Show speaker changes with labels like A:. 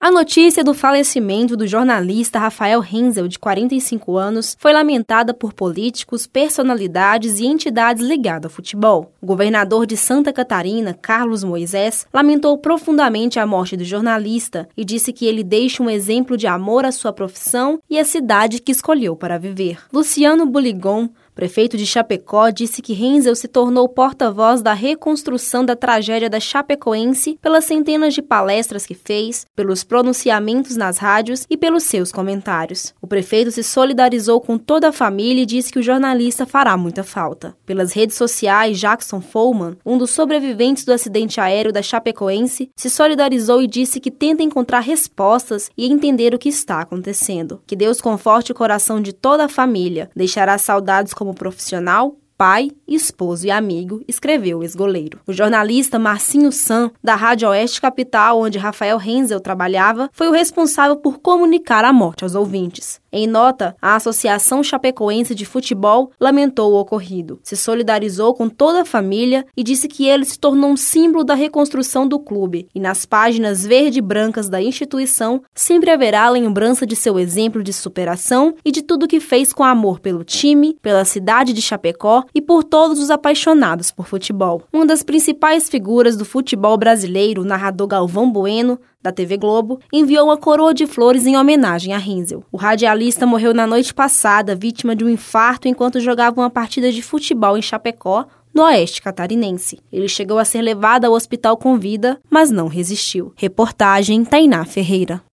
A: A notícia do falecimento do jornalista Rafael Renzel, de 45 anos, foi lamentada por políticos, personalidades e entidades ligadas ao futebol. O governador de Santa Catarina, Carlos Moisés, lamentou profundamente a morte do jornalista e disse que ele deixa um exemplo de amor à sua profissão e à cidade que escolheu para viver. Luciano Buligon, prefeito de Chapecó, disse que Renzel se tornou porta-voz da reconstrução da tragédia da Chapecoense pelas centenas de palestras que fez, pelos pronunciamentos nas rádios e pelos seus comentários. O prefeito se solidarizou com toda a família e disse que o jornalista fará muita falta. Pelas redes sociais, Jackson Follman, um dos sobreviventes do acidente aéreo da Chapecoense, se solidarizou e disse que tenta encontrar respostas e entender o que está acontecendo. Que Deus conforte o coração de toda a família, deixará saudades como profissional, pai, esposo e amigo, escreveu o ex-goleiro. O jornalista Marcinho San, da Rádio Oeste Capital, onde Rafael Renzel trabalhava, foi o responsável por comunicar a morte aos ouvintes. Em nota, a Associação Chapecoense de Futebol lamentou o ocorrido, se solidarizou com toda a família e disse que ele se tornou um símbolo da reconstrução do clube e nas páginas verde e brancas da instituição sempre haverá a lembrança de seu exemplo de superação e de tudo que fez com amor pelo time, pela cidade de Chapecó e por todos os apaixonados por futebol. Uma das principais figuras do futebol brasileiro, o narrador Galvão Bueno, da TV Globo, enviou uma coroa de flores em homenagem a Renzel. O radialista morreu na noite passada, vítima de um infarto enquanto jogava uma partida de futebol em Chapecó, no Oeste Catarinense. Ele chegou a ser levado ao hospital com vida, mas não resistiu. Reportagem Tainá Ferreira.